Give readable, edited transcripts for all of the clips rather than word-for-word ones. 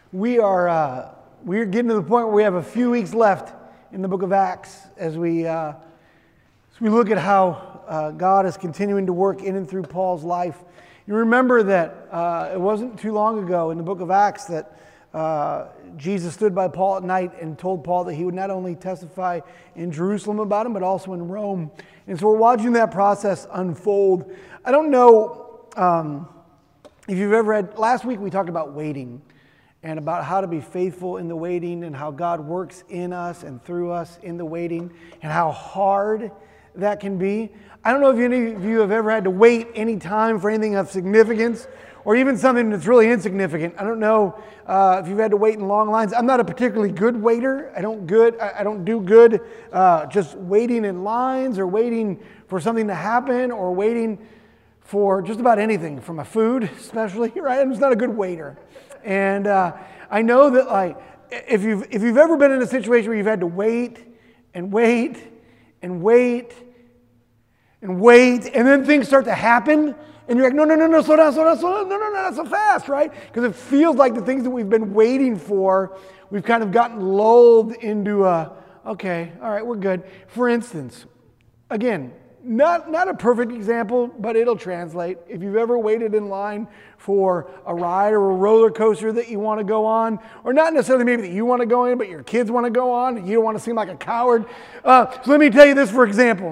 We're getting to the point where we have a few weeks left in the book of Acts as we look at how God is continuing to work in and through Paul's life. You remember that it wasn't too long ago in the book of Acts that Jesus stood by Paul at night and told Paul that he would not only testify in Jerusalem about him, but also in Rome. And so we're watching that process unfold. I don't know if you've ever read, last week we talked about waiting and about how to be faithful in the waiting and how God works in us and through us in the waiting and how hard that can be. I don't know if any of you have ever had to wait any time for anything of significance or even something that's really insignificant. I don't know if you've had to wait in long lines. I'm not a particularly good waiter. I don't do good just waiting in lines or waiting for something to happen or waiting for just about anything, from a food especially, right? I'm just not a good waiter. And I know that, like, if you've ever been in a situation where you've had to wait and wait and wait and wait, and then things start to happen, and you're like, no, slow down, no, not so fast, right? Because it feels like the things that we've been waiting for, we've kind of gotten lulled into okay, all right, we're good. For instance, again, not a perfect example, but it'll translate. If you've ever waited in line for a ride or a roller coaster that you want to go on, or not necessarily maybe that you want to go in, but your kids want to go on, and you don't want to seem like a coward. So let me tell you this, for example.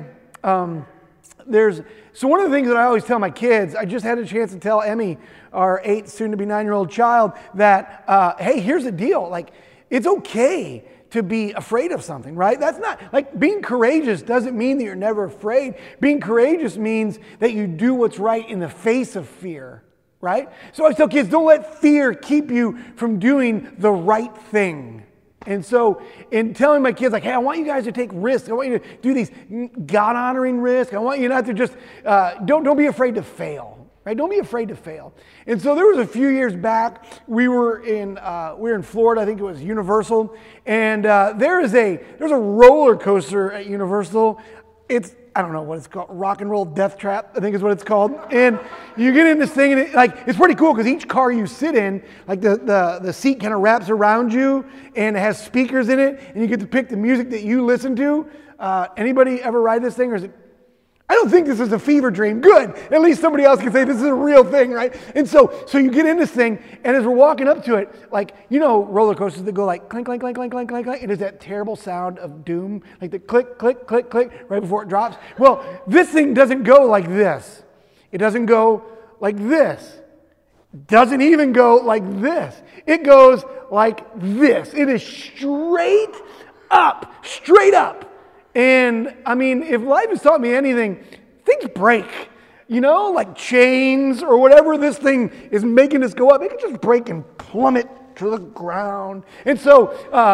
So one of the things that I always tell my kids, I just had a chance to tell Emmy, our 8, soon-to-be 9-year-old child, that, hey, here's the deal. Like, it's okay to be afraid of something, right? That's not, like, being courageous doesn't mean that you're never afraid. Being courageous means that you do what's right in the face of fear, right? So I tell kids, don't let fear keep you from doing the right thing. And so in telling my kids, like, hey, I want you guys to take risks. I want you to do these God-honoring risks. I want you not to just, don't be afraid to fail. Right? Don't be afraid to fail. And so there was a few years back, we were in Florida, I think it was Universal, and there's a roller coaster at Universal. I don't know what it's called, Rock and Roll Death Trap, I think is what it's called. And you get in this thing, and it's pretty cool because each car you sit in, like the seat kind of wraps around you, and it has speakers in it, and you get to pick the music that you listen to. Anybody ever ride this thing, or is it? I don't think this is a fever dream. Good. At least somebody else can say this is a real thing, right? And so you get in this thing, and as we're walking up to it, like, you know, roller coasters that go like clink, clink, clink, clink, clink, clink, clink. It is that terrible sound of doom, like the click, click, click, click, right before it drops. Well, this thing doesn't go like this. It doesn't go like this. It doesn't even go like this. It goes like this. It is straight up, straight up. And I mean, if life has taught me anything, things break, you know, like chains or whatever this thing is making us go up. It can just break and plummet to the ground. And so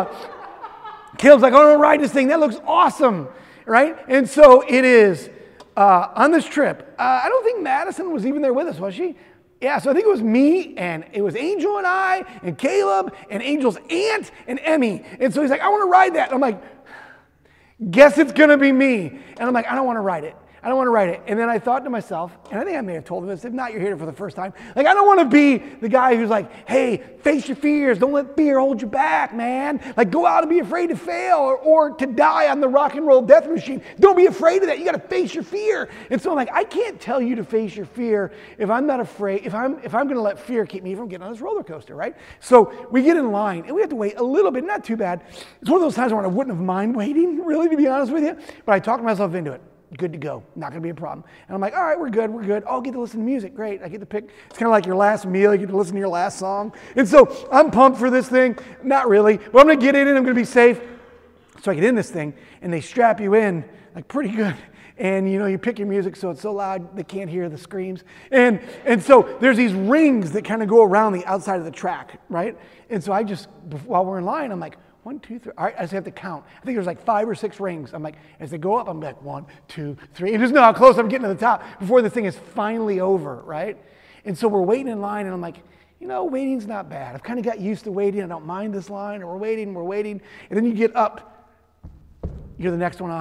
Caleb's like, I want to ride this thing. That looks awesome, right? And so it is on this trip. I don't think Madison was even there with us, was she? Yeah, so I think it was me, and it was Angel and I, and Caleb, and Angel's aunt, and Emmy. And so he's like, I want to ride that. And I'm like, guess it's going to be me. And I'm like, I don't want to ride it. I don't want to ride it. And then I thought to myself, and I think I may have told him this, if not, you're here for the first time. Like, I don't want to be the guy who's like, hey, face your fears. Don't let fear hold you back, man. Like, go out and be afraid to fail or to die on the rock and roll death machine. Don't be afraid of that. You got to face your fear. And so I'm like, I can't tell you to face your fear if I'm not afraid, if I'm going to let fear keep me from getting on this roller coaster, right? So we get in line, and we have to wait a little bit, not too bad. It's one of those times when I wouldn't have mind waiting, really, to be honest with you. But I talked myself into it. Good to go. Not going to be a problem. And I'm like, all right, we're good. Oh, I get to listen to music. Great. I get to pick. It's kind of like your last meal. You get to listen to your last song. And so I'm pumped for this thing. Not really. But I'm going to get in and I'm going to be safe. So I get in this thing, and they strap you in like pretty good. And, you know, you pick your music so it's so loud they can't hear the screams. And so there's these rings that kind of go around the outside of the track, right? And so I just, while we're in line, I'm like, 1, 2, 3. All right, I just have to count. I think there's like 5 or 6 rings. I'm like, as they go up, I'm like 1, 2, 3. And just know how close I'm getting to the top before the thing is finally over, right? And so we're waiting in line, and I'm like, you know, waiting's not bad. I've kind of got used to waiting. I don't mind this line. And we're waiting. And then you get up. You're the next one on.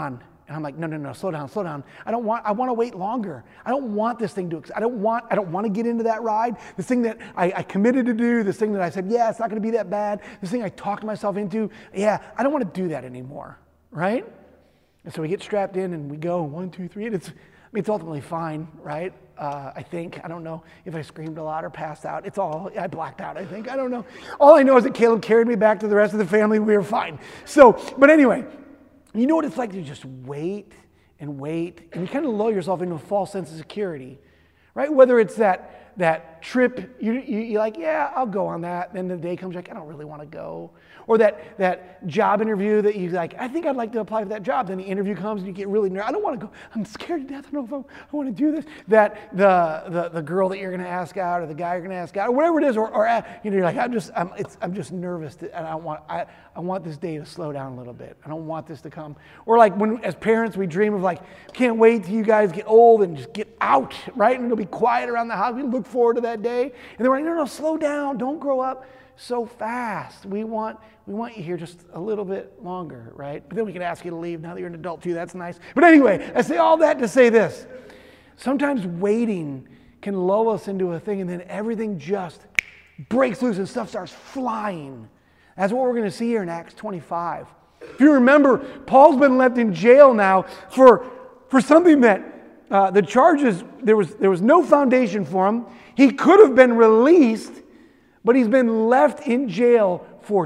And I'm like, no, slow down. I want to wait longer. I don't want this thing to, I don't want to get into that ride. This thing that I committed to do, this thing that I said, yeah, it's not going to be that bad. This thing I talked myself into, yeah, I don't want to do that anymore, right? And so we get strapped in and we go 1, 2, 3, and it's ultimately fine, right? I think. I don't know if I screamed a lot or passed out. I blacked out, I think. I don't know. All I know is that Caleb carried me back to the rest of the family. We were fine. So, but anyway, you know what it's like to just wait, and you kind of lull yourself into a false sense of security, right? Whether it's that trip, you're like, yeah, I'll go on that. Then the day comes, like, I don't really want to go. Or that job interview that you're like, I think I'd like to apply for that job. Then the interview comes and you get really nervous. I don't want to go. I'm scared to death. I don't know if I want to do this. That the girl that you're going to ask out, or the guy you're going to ask out, or whatever it is, or you're like, I'm just nervous, and I want this day to slow down a little bit. I don't want this to come. Or like when as parents we dream of like, can't wait till you guys get old and just get out, right? And it'll be quiet around the house. We look forward to that day. And then we're like, no, slow down. Don't grow up so fast. We want you here just a little bit longer, right? But then we can ask you to leave now that you're an adult too. That's nice. But anyway, I say all that to say this. Sometimes waiting can lull us into a thing and then everything just breaks loose and stuff starts flying. That's what we're going to see here in Acts 25. If you remember, Paul's been left in jail now for something that the charges, there was no foundation for him. He could have been released, but he's been left in jail for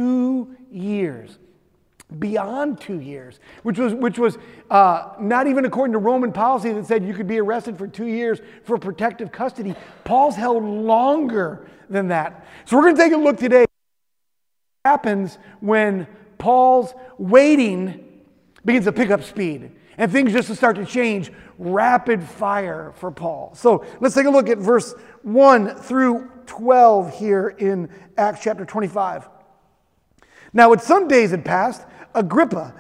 2 years, beyond 2 years, which was not even according to Roman policy that said you could be arrested for 2 years for protective custody. Paul's held longer than that. So we're going to take a look today at what happens when Paul's waiting begins to pick up speed and things just start to change rapid fire for Paul. So let's take a look at verse 1 through 12 here in Acts chapter 25. Now, when some days had passed, Agrippa,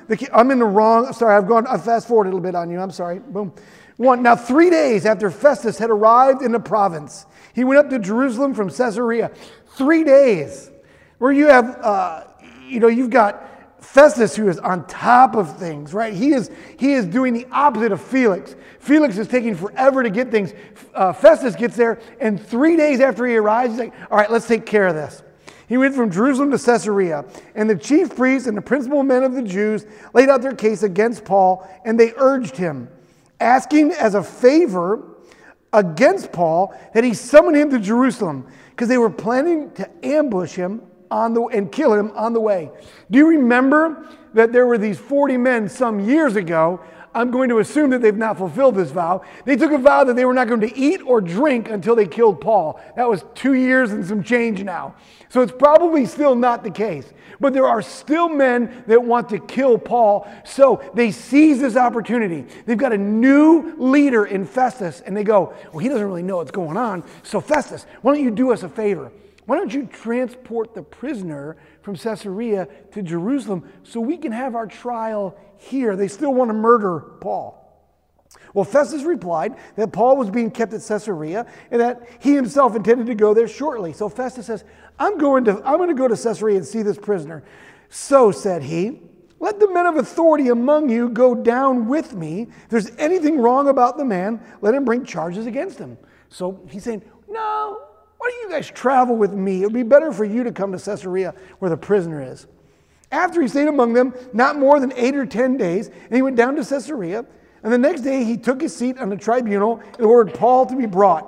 I've fast forwarded a little bit on you, I'm sorry. Boom. Now 3 days after Festus had arrived in the province, he went up to Jerusalem from Caesarea. 3 days, where you have, you've got Festus, who is on top of things, right? He is doing the opposite of Felix. Felix is taking forever to get things. Festus gets there, and 3 days after he arrives, he's like, all right, let's take care of this. He went from Jerusalem to Caesarea, and the chief priests and the principal men of the Jews laid out their case against Paul, and they urged him, asking as a favor against Paul that he summon him to Jerusalem, because they were planning to ambush him and kill him on the way. Do you remember that there were these 40 men some years ago? I'm going to assume that they've not fulfilled this vow. They took a vow that they were not going to eat or drink until they killed Paul. That was 2 years and some change now. So it's probably still not the case. But there are still men that want to kill Paul. So they seize this opportunity. They've got a new leader in Festus, and they go, well, he doesn't really know what's going on. So Festus, why don't you do us a favor? Why don't you transport the prisoner from Caesarea to Jerusalem so we can have our trial here? They still want to murder Paul. Well, Festus replied that Paul was being kept at Caesarea and that he himself intended to go there shortly. So Festus says, I'm going to go to Caesarea and see this prisoner. So, said he, let the men of authority among you go down with me. If there's anything wrong about the man, let him bring charges against him. So he's saying, no, why don't you guys travel with me? It would be better for you to come to Caesarea where the prisoner is. After he stayed among them not more than 8 or 10 days, and he went down to Caesarea, and the next day he took his seat on the tribunal and ordered Paul to be brought.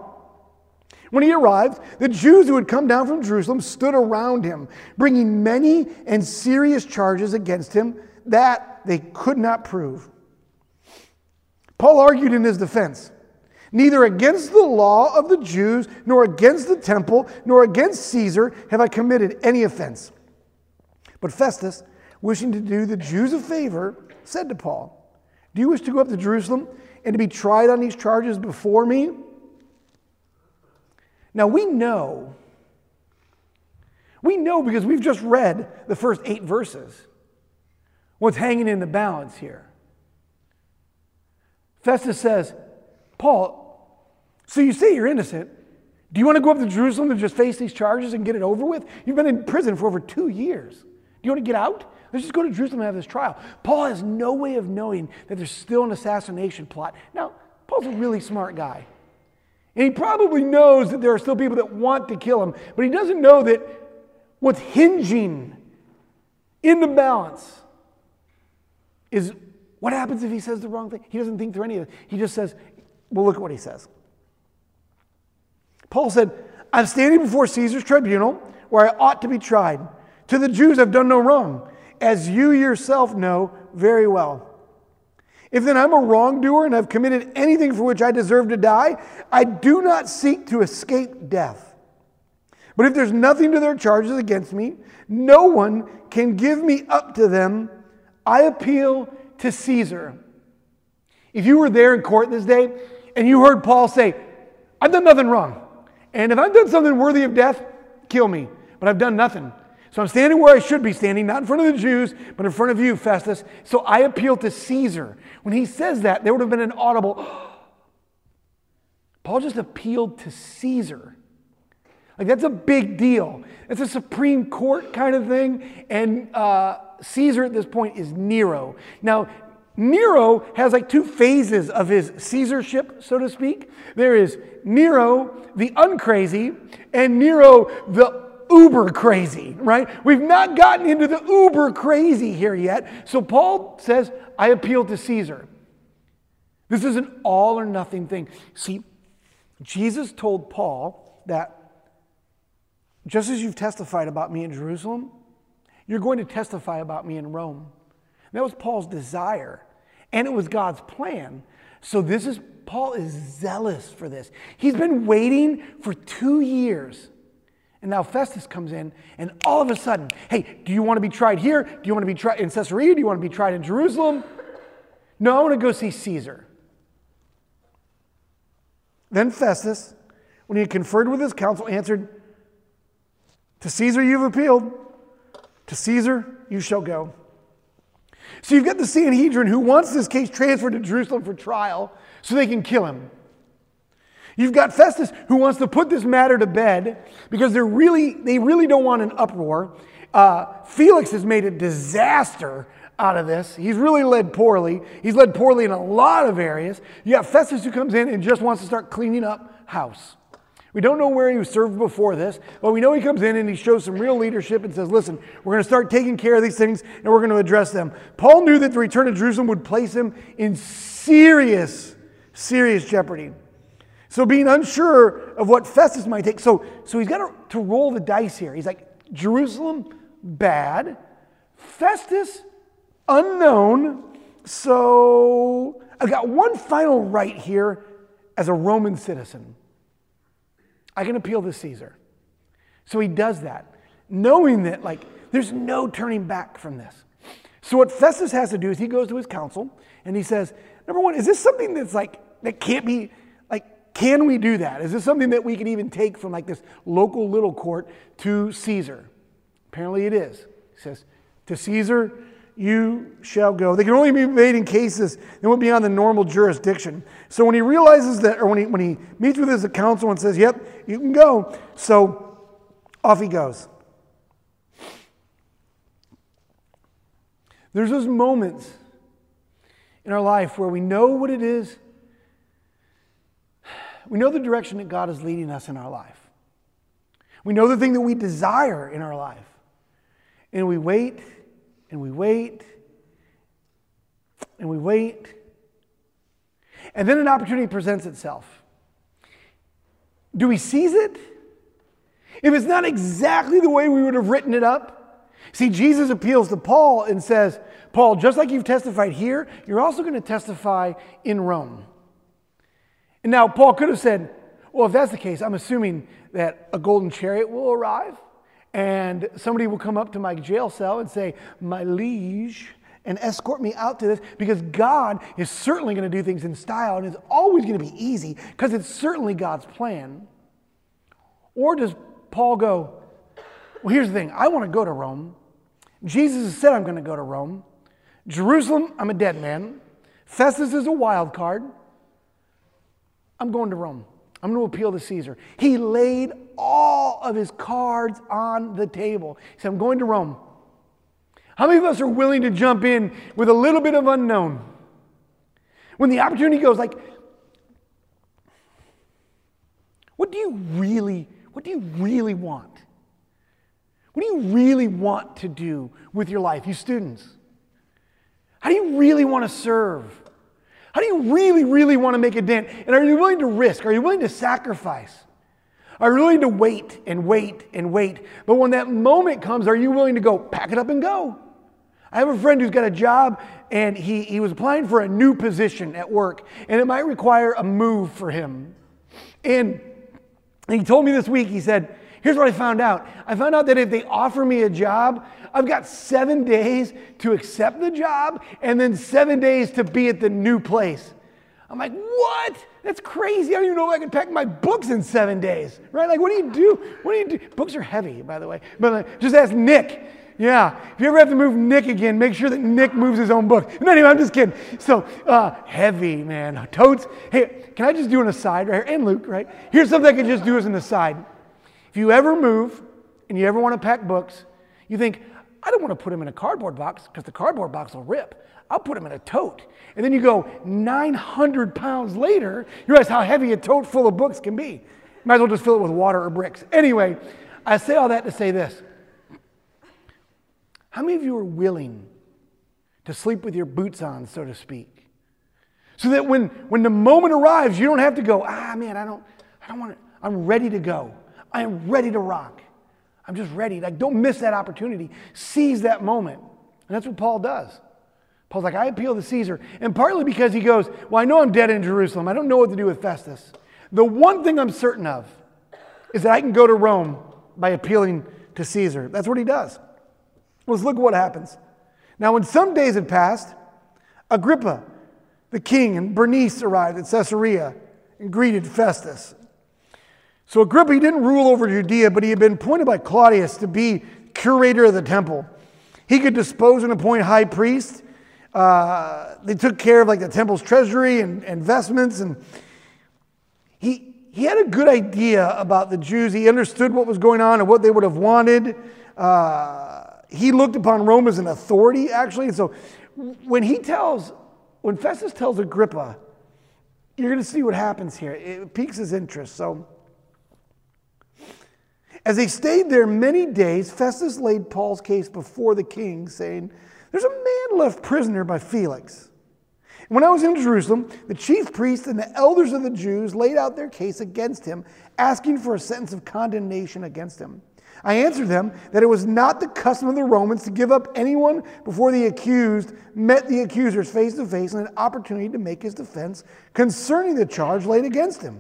When he arrived, the Jews who had come down from Jerusalem stood around him, bringing many and serious charges against him that they could not prove. Paul argued in his defense, neither against the law of the Jews, nor against the temple, nor against Caesar have I committed any offense. But Festus, wishing to do the Jews a favor, said to Paul, do you wish to go up to Jerusalem and to be tried on these charges before me? Now we know because we've just read the first 8 verses, what's hanging in the balance here. Festus says, Paul, so you say you're innocent. Do you want to go up to Jerusalem and just face these charges and get it over with? You've been in prison for over 2 years. Do you want to get out? Let's just go to Jerusalem and have this trial. Paul has no way of knowing that there's still an assassination plot. Now, Paul's a really smart guy. And he probably knows that there are still people that want to kill him, but he doesn't know that what's hinging in the balance is what happens if he says the wrong thing. He doesn't think through any of it. He just says, well, look at what he says. Paul said, I'm standing before Caesar's tribunal where I ought to be tried. To the Jews I've done no wrong, as you yourself know very well. If then I'm a wrongdoer and I've committed anything for which I deserve to die, I do not seek to escape death. But if there's nothing to their charges against me, no one can give me up to them. I appeal to Caesar. If you were there in court this day and you heard Paul say, I've done nothing wrong. And if I've done something worthy of death, kill me. But I've done nothing. So I'm standing where I should be standing, not in front of the Jews, but in front of you, Festus. So I appeal to Caesar. When he says that, there would have been an audible, Paul just appealed to Caesar. Like, that's a big deal. It's a Supreme Court kind of thing. And Caesar at this point is Nero. Now, Nero has like two phases of his Caesarship, so to speak. There is Nero, the uncrazy, and Nero, the uber crazy, right? We've not gotten into the uber crazy here yet. So Paul says, I appeal to Caesar. This is an all or nothing thing. See, Jesus told Paul that just as you've testified about me in Jerusalem, you're going to testify about me in Rome. That was Paul's desire, and it was God's plan. So Paul is zealous for this. He's been waiting for 2 years. And now Festus comes in, and all of a sudden, hey, do you want to be tried here? Do you want to be tried in Caesarea? Do you want to be tried in Jerusalem? No, I want to go see Caesar. Then Festus, when he had conferred with his council, answered, to Caesar you've appealed, to Caesar you shall go. So you've got the Sanhedrin who wants this case transferred to Jerusalem for trial so they can kill him. You've got Festus who wants to put this matter to bed because they really don't want an uproar. Felix has made a disaster out of this. He's really led poorly. He's led poorly in a lot of areas. You got Festus who comes in and just wants to start cleaning up house. We don't know where he was served before this, but we know he comes in and he shows some real leadership and says, listen, we're going to start taking care of these things and we're going to address them. Paul knew that the return to Jerusalem would place him in serious jeopardy. So being unsure of what Festus might take, so he's got to roll the dice here. He's like, Jerusalem, bad. Festus, unknown. So I've got one final right here as a Roman citizen. I can appeal to Caesar. So he does that, knowing that there's no turning back from this. So what Festus has to do is he goes to his council and he says, number one, is this something that's that can't be, can we do that? Is this something that we can even take from this local little court to Caesar? Apparently it is. He says, to Caesar you shall go. They can only be made in cases that went beyond the normal jurisdiction. So when he realizes that, or when he meets with his council and says, yep, you can go. So off he goes. There's those moments in our life where we know what it is. We know the direction that God is leading us in our life. We know the thing that we desire in our life. And we wait, and we wait, and we wait. And then an opportunity presents itself. Do we seize it? If it's not exactly the way we would have written it up. See, Jesus appeals to Paul and says, Paul, just like you've testified here, you're also going to testify in Rome. And now Paul could have said, well, if that's the case, I'm assuming that a golden chariot will arrive and somebody will come up to my jail cell and say, my liege, and escort me out to this, because God is certainly going to do things in style and it's always going to be easy because it's certainly God's plan. Or does Paul go, well, here's the thing. I want to go to Rome. Jesus has said I'm going to go to Rome. Jerusalem, I'm a dead man. Festus is a wild card. I'm going to Rome. I'm going to appeal to Caesar. He laid all of his cards on the table. He said, I'm going to Rome. How many of us are willing to jump in with a little bit of unknown? When the opportunity goes like, what do you really want? What do you really want to do with your life, you students? How do you really want to serve? How do you really want to make a dent? And are you willing to risk? Are you willing to sacrifice? Are you willing to wait and wait and wait? But when that moment comes, are you willing to go, pack it up and go? I have a friend who's got a job, and he was applying for a new position at work, and it might require a move for him. And he told me this week, he said, here's what I found out. I found out that if they offer me a job, I've got 7 days to accept the job and then 7 days to be at the new place. I'm like, what? That's crazy. I don't even know if I can pack my books in 7 days, right? Like, what do you do? What do you do? Books are heavy, by the way. But just ask Nick. Yeah, if you ever have to move Nick again, make sure that Nick moves his own book. No, anyway, I'm just kidding. So, heavy, man. Totes. Hey, can I just do an aside right here? And Luke, right? Here's something I can just do as an aside. If you ever move and you ever want to pack books, you think, I don't want to put them in a cardboard box because the cardboard box will rip. I'll put them in a tote. And then you go 900 pounds later, you realize how heavy a tote full of books can be. Might as well just fill it with water or bricks. Anyway, I say all that to say this. How many of you are willing to sleep with your boots on, so to speak? So that when the moment arrives, you don't have to go, man, I don't want it. I'm ready to go. I am ready to rock. I'm just ready. Like, don't miss that opportunity. Seize that moment. And that's what Paul does. Paul's like, I appeal to Caesar. And partly because he goes, well, I know I'm dead in Jerusalem. I don't know what to do with Festus. The one thing I'm certain of is that I can go to Rome by appealing to Caesar. That's what he does. Let's look at what happens. Now, when some days had passed, Agrippa, the king, and Bernice arrived at Caesarea and greeted Festus. So Agrippa, he didn't rule over Judea, but he had been appointed by Claudius to be curator of the temple. He could dispose and appoint high priests. They took care of like the temple's treasury and vestments, and he had a good idea about the Jews. He understood what was going on and what they would have wanted. He looked upon Rome as an authority, actually. And so when Festus tells Agrippa, you're going to see what happens here. It piques his interest. So as they stayed there many days, Festus laid Paul's case before the king, saying, there's a man left prisoner by Felix. And when I was in Jerusalem, the chief priests and the elders of the Jews laid out their case against him, asking for a sentence of condemnation against him. I answered them that it was not the custom of the Romans to give up anyone before the accused met the accusers face to face and an opportunity to make his defense concerning the charge laid against him.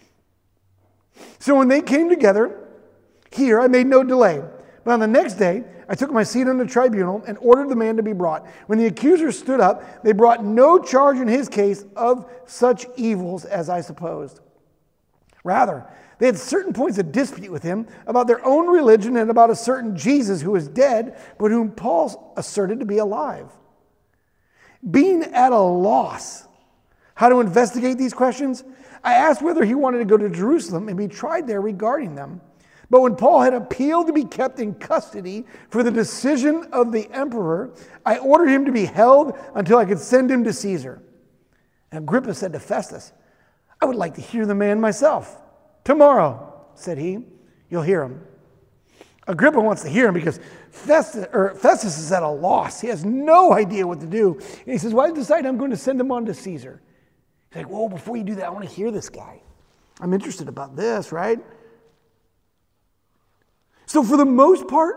So when they came together, here I made no delay. But on the next day, I took my seat on the tribunal and ordered the man to be brought. When the accusers stood up, they brought no charge in his case of such evils as I supposed. Rather, they had certain points of dispute with him about their own religion and about a certain Jesus who is dead, but whom Paul asserted to be alive. Being at a loss how to investigate these questions, I asked whether he wanted to go to Jerusalem and be tried there regarding them. But when Paul had appealed to be kept in custody for the decision of the emperor, I ordered him to be held until I could send him to Caesar. And Agrippa said to Festus, I would like to hear the man myself. Tomorrow, said he, you'll hear him. Agrippa wants to hear him because Festus is at a loss. He has no idea what to do. And he says, well, I decided I'm going to send him on to Caesar. He's like, whoa, before you do that, I want to hear this guy. I'm interested about this, right? So for the most part,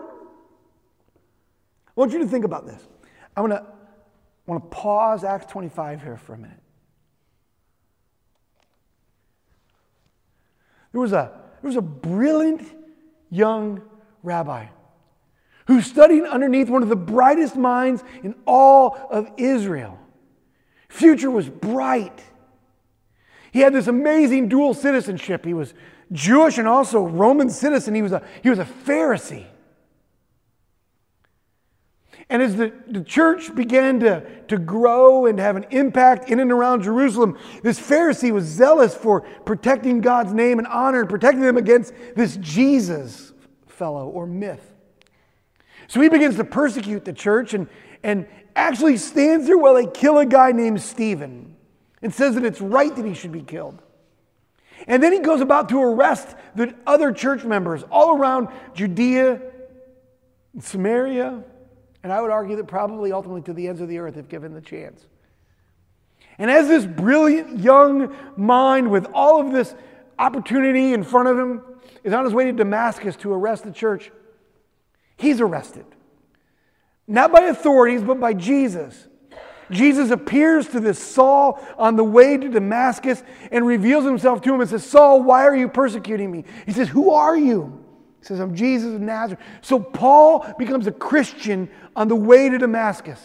I want you to think about this. I want to pause Acts 25 here for a minute. There was a brilliant young rabbi who studied underneath one of the brightest minds in all of Israel. Future was bright. He had this amazing dual citizenship. He was Jewish and also Roman citizen. He was a Pharisee. And as the church began to grow and have an impact in and around Jerusalem, this Pharisee was zealous for protecting God's name and honor, and protecting them against this Jesus fellow or myth. So he begins to persecute the church and actually stands there while they kill a guy named Stephen and says that it's right that he should be killed. And then he goes about to arrest the other church members all around Judea and Samaria, and I would argue that probably ultimately to the ends of the earth if given the chance. And as this brilliant young mind with all of this opportunity in front of him is on his way to Damascus to arrest the church, he's arrested. Not by authorities, but by Jesus. Jesus appears to this Saul on the way to Damascus and reveals himself to him and says, Saul, why are you persecuting me? He says, who are you? He says, I'm Jesus of Nazareth. So Paul becomes a Christian on the way to Damascus.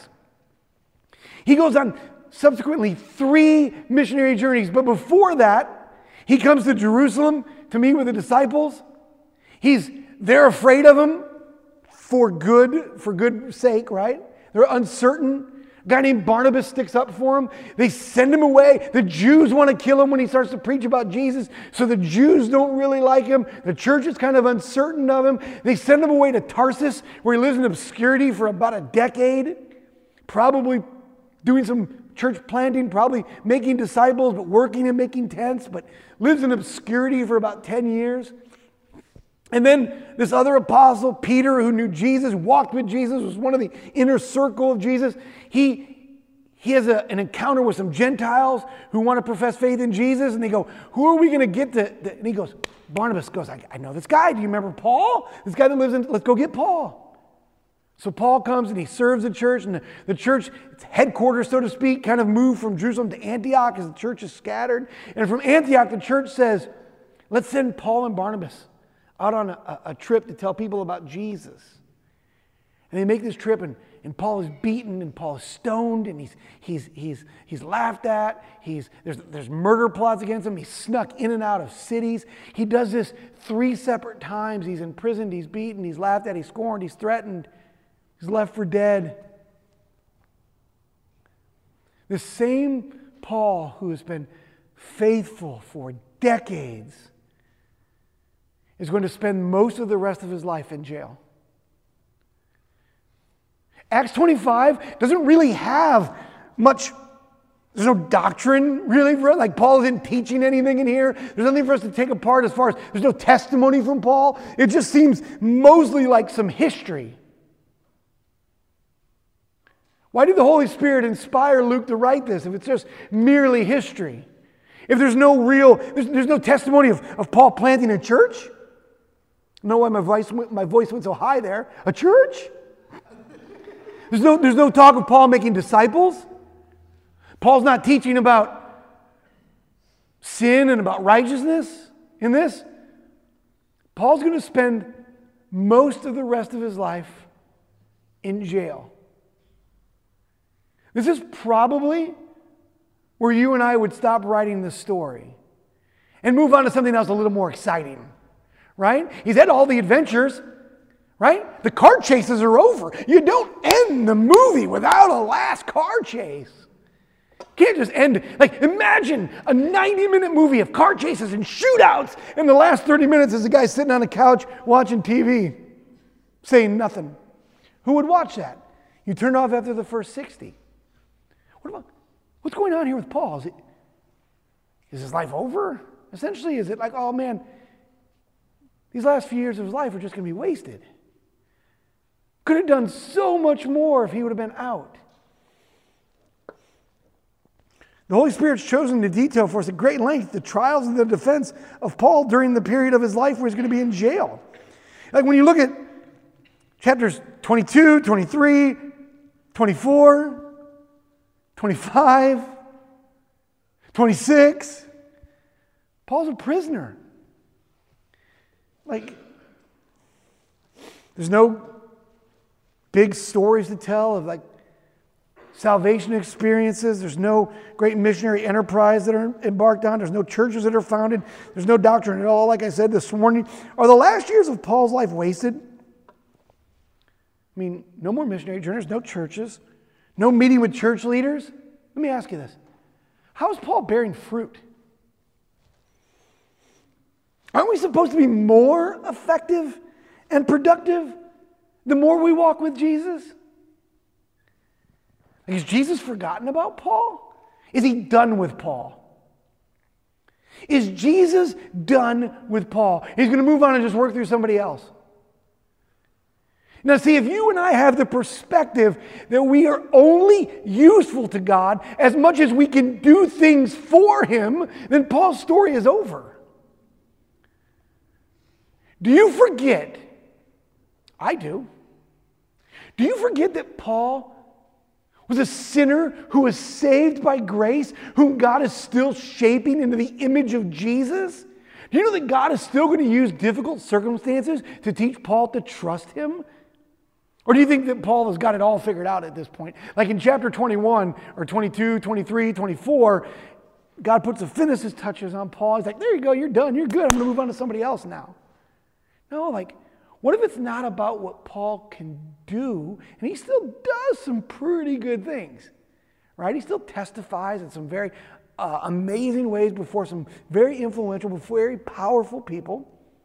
He goes on subsequently 3 missionary journeys, but before that, he comes to Jerusalem to meet with the disciples. They're afraid of him for good sake, right? They're uncertain. A guy named Barnabas sticks up for him. They send him away. The Jews want to kill him when he starts to preach about Jesus, so the Jews don't really like him. The church is kind of uncertain of him. They send him away to Tarsus, where he lives in obscurity for about a decade, probably doing some church planting, probably making disciples, but working and making tents, but lives in obscurity for about 10 years. And then this other apostle, Peter, who knew Jesus, walked with Jesus, was one of the inner circle of Jesus. He has an encounter with some Gentiles who want to profess faith in Jesus, and they go, who are we going to get to? And he goes, Barnabas goes, I know this guy. Do you remember Paul? This guy that lives in, let's go get Paul. So Paul comes and he serves the church, and the church, its headquarters, so to speak, kind of moved from Jerusalem to Antioch as the church is scattered. And from Antioch, the church says, let's send Paul and Barnabas out on a trip to tell people about Jesus. And they make this trip, and Paul is beaten, and Paul is stoned, and he's laughed at. There's murder plots against him. He's snuck in and out of cities. He does this 3 separate times. He's imprisoned, he's beaten, he's laughed at, he's scorned, he's threatened. He's left for dead. The same Paul who has been faithful for decades is going to spend most of the rest of his life in jail. Acts 25 doesn't really have much, there's no doctrine really for it. Like Paul isn't teaching anything in here. There's nothing for us to take apart as far as, there's no testimony from Paul. It just seems mostly like some history. Why did the Holy Spirit inspire Luke to write this if it's just merely history? If there's no testimony of Paul planting a church? You know why my voice went so high there? A church? There's no talk of Paul making disciples. Paul's not teaching about sin and about righteousness in this. Paul's going to spend most of the rest of his life in jail. This is probably where you and I would stop writing this story and move on to something else a little more exciting, right? He's had all the adventures, right? The car chases are over. You don't end the movie without a last car chase. You can't just end, like imagine a 90-minute movie of car chases and shootouts, and the last 30 minutes is a guy sitting on a couch watching TV, saying nothing. Who would watch that? You turn off after the first 60. What's going on here with Paul? Is his life over? Essentially, is it like, oh man, these last few years of his life are just going to be wasted? Could have done so much more if he would have been out. The Holy Spirit's chosen to detail for us at great length the trials and the defense of Paul during the period of his life where he's going to be in jail. Like when you look at chapters 22, 23, 24, 25, 26, Paul's a prisoner. Like, there's no big stories to tell of like salvation experiences. There's no great missionary enterprise that are embarked on. There's no churches that are founded. There's no doctrine at all. Like I said this morning, are the last years of Paul's life wasted? I mean, no more missionary journeys, no churches. No meeting with church leaders? Let me ask you this. How is Paul bearing fruit? Aren't we supposed to be more effective and productive the more we walk with Jesus? Like, has Jesus forgotten about Paul? Is he done with Paul? Is Jesus done with Paul? He's going to move on and just work through somebody else. Now, see, if you and I have the perspective that we are only useful to God as much as we can do things for Him, then Paul's story is over. Do you forget? I do. Do you forget that Paul was a sinner who was saved by grace, whom God is still shaping into the image of Jesus? Do you know that God is still going to use difficult circumstances to teach Paul to trust Him? Or do you think that Paul has got it all figured out at this point? Like in chapter 21 or 22, 23, 24, God puts the finishes touches on Paul. He's like, there you go, you're done, you're good. I'm going to move on to somebody else now. No, like, what if it's not about what Paul can do, and he still does some pretty good things, right? He still testifies in some very amazing ways before some very influential, very powerful people.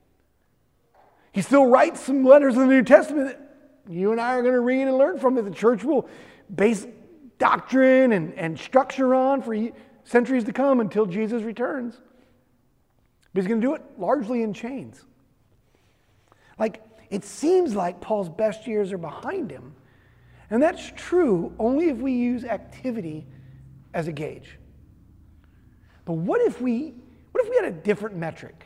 He still writes some letters in the New Testament that you and I are going to read and learn from, that the church will base doctrine and structure on for centuries to come until Jesus returns. But he's going to do it largely in chains. Like, it seems like Paul's best years are behind him. And that's true only if we use activity as a gauge. But what if we had a different metric?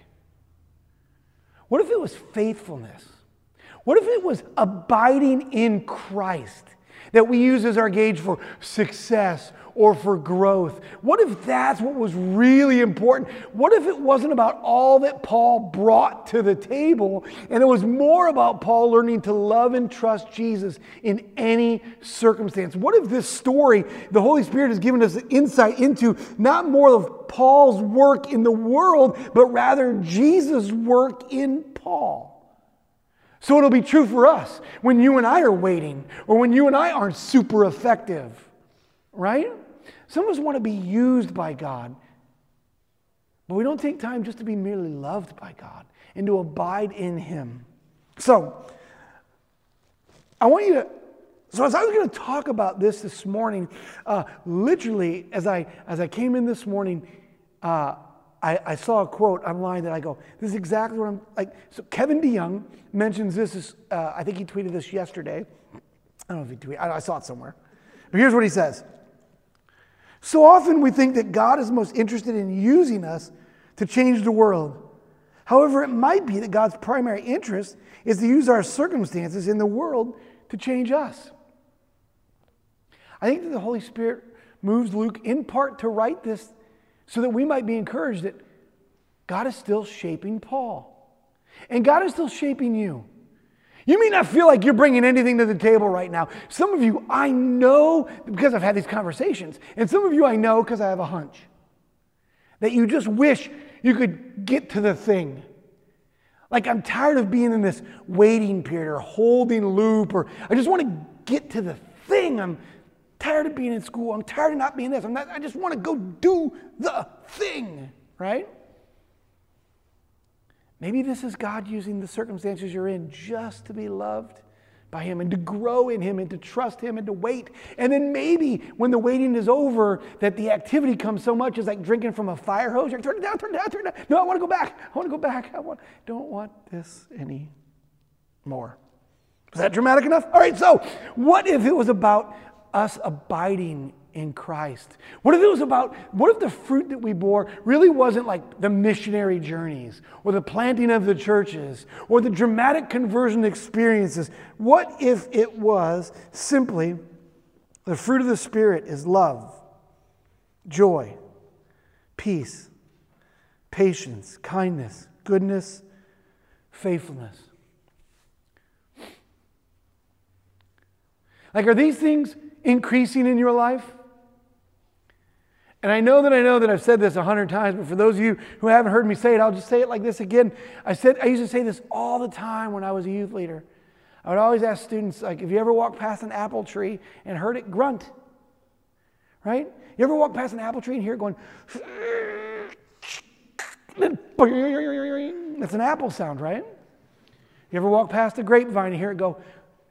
What if it was faithfulness? What if it was abiding in Christ that we use as our gauge for success or for growth? What if that's what was really important? What if it wasn't about all that Paul brought to the table, and it was more about Paul learning to love and trust Jesus in any circumstance? What if this story, the Holy Spirit has given us insight into not more of Paul's work in the world, but rather Jesus' work in Paul? So it'll be true for us when you and I are waiting, or when you and I aren't super effective, right? Some of us want to be used by God, but we don't take time just to be merely loved by God and to abide in Him. So as I was going to talk about this morning, literally as I came in this morning, I saw a quote online that I go, this is exactly what I'm like. So Kevin DeYoung mentions this, I think he tweeted this yesterday. I don't know if he tweeted, I saw it somewhere. But here's what he says. So often we think that God is most interested in using us to change the world. However, it might be that God's primary interest is to use our circumstances in the world to change us. I think that the Holy Spirit moves Luke in part to write this so that we might be encouraged that God is still shaping Paul. And God is still shaping you. You may not feel like you're bringing anything to the table right now. Some of you I know because I've had these conversations. And some of you I know because I have a hunch. That you just wish you could get to the thing. Like, I'm tired of being in this waiting period or holding loop, or I just want to get to the thing. I'm tired of being in school. I'm tired of not being this. I just want to go do the thing, right? Maybe this is God using the circumstances you're in just to be loved by Him and to grow in Him and to trust Him and to wait. And then maybe when the waiting is over, that the activity comes so much, it's like drinking from a fire hose. You're like, turn it down, turn it down, turn it down. No, I want to go back. I want to go back. Don't want this anymore. Is that dramatic enough? All right, so what if it was about us abiding in Christ? What if the fruit that we bore really wasn't like the missionary journeys or the planting of the churches or the dramatic conversion experiences? What if it was simply the fruit of the Spirit is love, joy, peace, patience, kindness, goodness, faithfulness? Like, are these things increasing in your life? And I know that I've said this 100 times, but for those of you who haven't heard me say it, I'll just say it like this again. I used to say this all the time when I was a youth leader. I would always ask students, like, have you ever walked past an apple tree and heard it grunt? Right? You ever walk past an apple tree and hear it going, that's an apple sound, right? You ever walk past a grapevine and hear it go,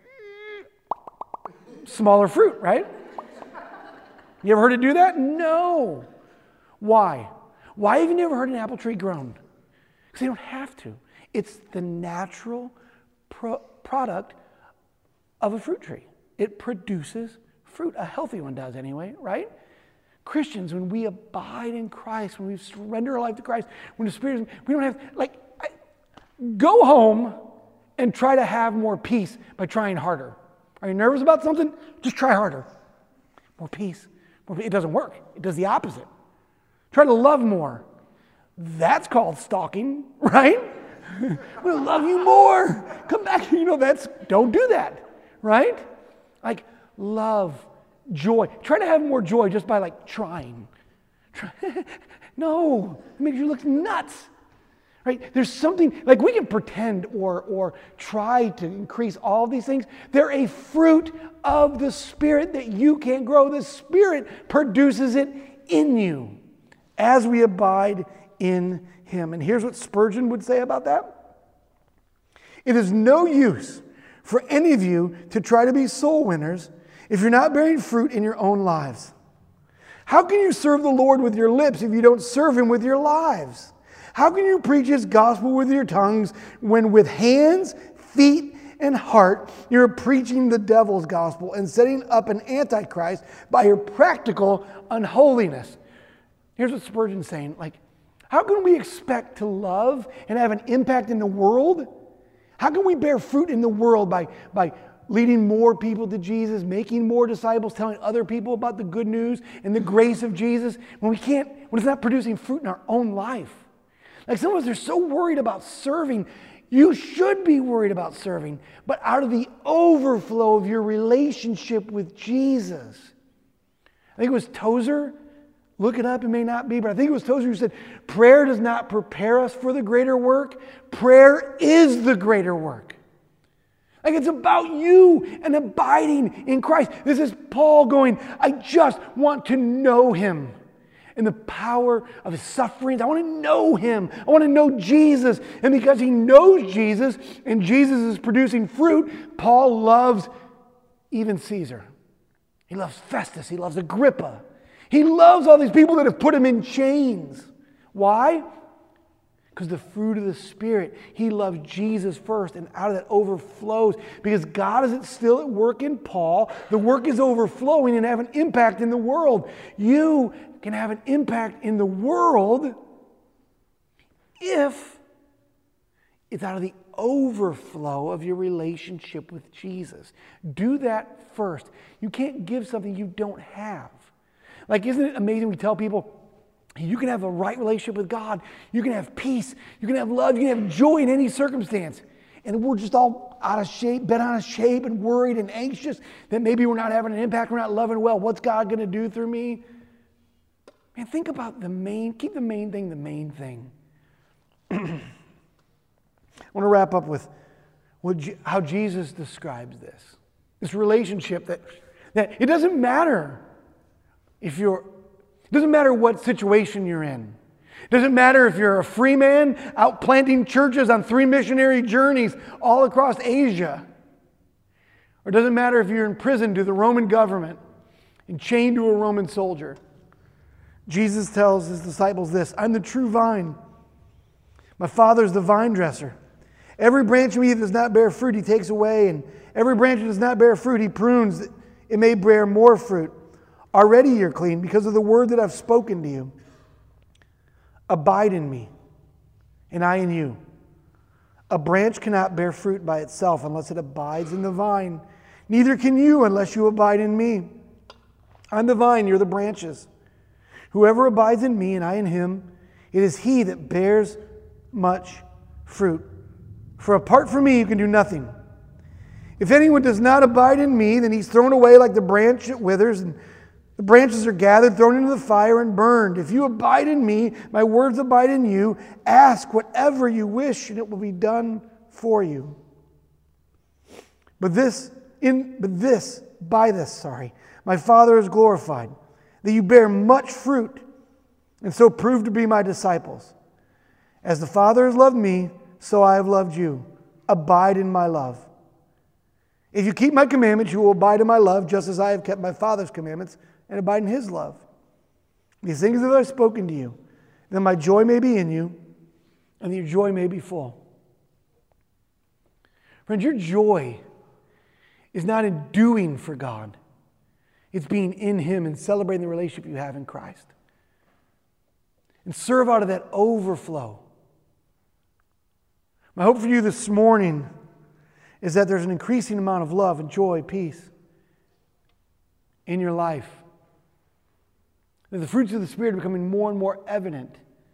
smaller fruit, right? You ever heard it do that? No. Why? Why have you never heard an apple tree grown? Because they don't have to. It's the natural product of a fruit tree. It produces fruit. A healthy one does anyway, right? Christians, when we abide in Christ, when we surrender our life to Christ, when the Spirit, we don't have, go home and try to have more peace by trying harder. Are you nervous about something? Just try harder. More peace. It doesn't work. It does the opposite. Try to love more. That's called stalking, right? I'm going to love you more. Come back. Don't do that, right? Like love, joy. Try to have more joy just by trying. No, it makes you look nuts. Right? There's something, we can pretend or try to increase all of these things. They're a fruit of the Spirit that you can't grow. The Spirit produces it in you as we abide in Him. And here's what Spurgeon would say about that. It is no use for any of you to try to be soul winners if you're not bearing fruit in your own lives. How can you serve the Lord with your lips if you don't serve Him with your lives? How can you preach His gospel with your tongues when with hands, feet, and heart you're preaching the devil's gospel and setting up an antichrist by your practical unholiness? Here's what Spurgeon's saying. How can we expect to love and have an impact in the world? How can we bear fruit in the world by leading more people to Jesus, making more disciples, telling other people about the good news and the grace of Jesus when it's not producing fruit in our own life? Some of us are so worried about serving. You should be worried about serving, but out of the overflow of your relationship with Jesus. I think it was Tozer. Look it up, it may not be, but I think it was Tozer who said, prayer does not prepare us for the greater work. Prayer is the greater work. It's about you and abiding in Christ. This is Paul going, I just want to know Him and the power of His sufferings. I want to know Him. I want to know Jesus. And because he knows Jesus and Jesus is producing fruit, Paul loves even Caesar. He loves Festus. He loves Agrippa. He loves all these people that have put him in chains. Why? Because the fruit of the Spirit, he loves Jesus first, and out of that overflows. Because God is still at work in Paul. The work is overflowing and have an impact in the world. You can have an impact in the world if it's out of the overflow of your relationship with Jesus. Do that first. You can't give something you don't have. Isn't it amazing we tell people, you can have a right relationship with God, you can have peace, you can have love, you can have joy in any circumstance. And we're just all out of shape, bent out of shape and worried and anxious that maybe we're not having an impact, we're not loving well. What's God going to do through me? Man, think about keep the main thing the main thing. I want to wrap up with how Jesus describes this relationship that it doesn't matter it doesn't matter what situation you're in. It doesn't matter if you're a free man out planting churches on 3 missionary journeys all across Asia. Or it doesn't matter if you're in prison to the Roman government and chained to a Roman soldier. Jesus tells His disciples this, I'm the true vine. My Father is the vine dresser. Every branch of me that does not bear fruit, He takes away. And every branch that does not bear fruit, He prunes that it may bear more fruit. Already you're clean because of the word that I've spoken to you. Abide in me, and I in you. A branch cannot bear fruit by itself unless it abides in the vine. Neither can you unless you abide in me. I'm the vine, you're the branches. Whoever abides in me and I in him, it is he that bears much fruit. For apart from me you can do nothing. If anyone does not abide in me, then he's thrown away like the branch that withers, and the branches are gathered, thrown into the fire, and burned. If you abide in me, my words abide in you. Ask whatever you wish, and it will be done for you. By this, my Father is glorified, that you bear much fruit, and so prove to be my disciples. As the Father has loved me, so I have loved you. Abide in my love. If you keep my commandments, you will abide in my love, just as I have kept my Father's commandments and abide in his love. These things that I have spoken to you, that my joy may be in you, and that your joy may be full. Friends, your joy is not in doing for God. It's being in him and celebrating the relationship you have in Christ. And serve out of that overflow. My hope for you this morning is that there's an increasing amount of love and joy, peace in your life. That the fruits of the Spirit are becoming more and more evident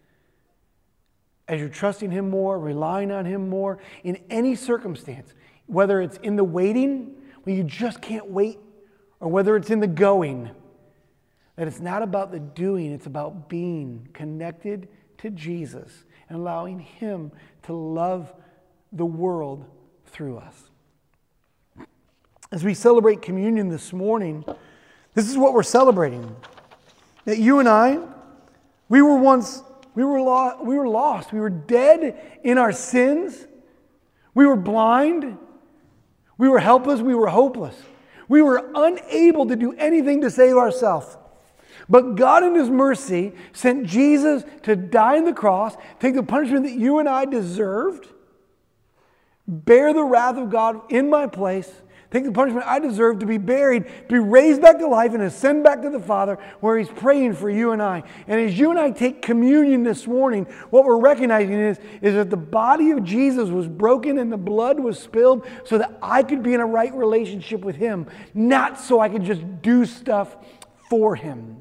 as you're trusting him more, relying on him more in any circumstance, whether it's in the waiting, when you just can't wait, or whether it's in the going. That it's not about the doing, it's about being connected to Jesus and allowing him to love the world through us. As we celebrate communion this morning, this is what we're celebrating. That you and I, we were lost. We were dead in our sins. We were blind. We were helpless. We were hopeless. We were unable to do anything to save ourselves. But God in his mercy sent Jesus to die on the cross, take the punishment that you and I deserved, bear the wrath of God in my place, take the punishment I deserve, to be buried, be raised back to life, and ascend back to the Father, where he's praying for you and I. And as you and I take communion this morning, what we're recognizing is that the body of Jesus was broken and the blood was spilled so that I could be in a right relationship with him, not so I could just do stuff for him.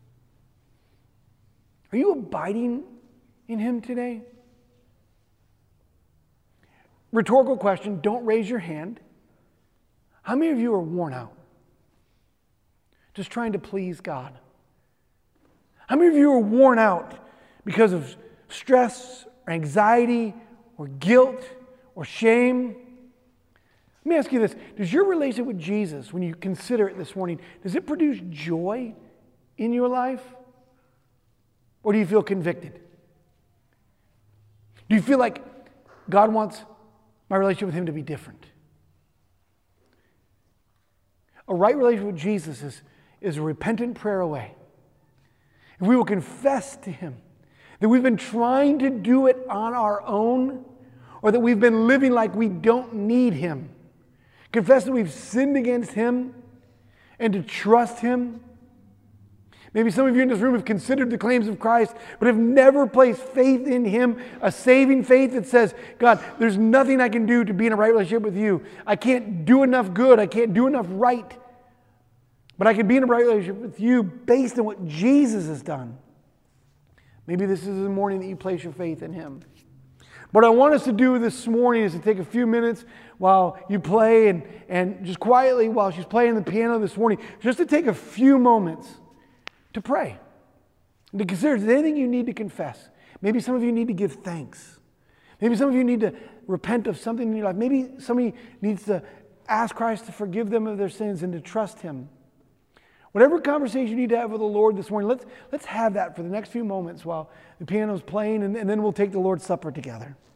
Are you abiding in him today? Rhetorical question, don't raise your hand. How many of you are worn out? Just trying to please God. How many of you are worn out because of stress or anxiety or guilt or shame? Let me ask you this. Does your relationship with Jesus, when you consider it this morning, does it produce joy in your life? Or do you feel convicted? Do you feel like God wants my relationship with him to be different? A right relationship with Jesus is a repentant prayer away. If we will confess to him that we've been trying to do it on our own, or that we've been living like we don't need him, confess that we've sinned against him, and to trust him. Maybe some of you in this room have considered the claims of Christ, but have never placed faith in him, a saving faith that says, God, there's nothing I can do to be in a right relationship with you. I can't do enough good. I can't do enough right. But I can be in a right relationship with you based on what Jesus has done. Maybe this is the morning that you place your faith in him. What I want us to do this morning is to take a few minutes while you play and just quietly while she's playing the piano this morning, just to take a few moments to pray and to consider, is there anything you need to confess? Maybe some of you need to give thanks. Maybe some of you need to repent of something in your life. Maybe somebody needs to ask Christ to forgive them of their sins and to trust him. Whatever conversation you need to have with the Lord this morning, let's have that for the next few moments while the piano's playing, and then we'll take the Lord's Supper together.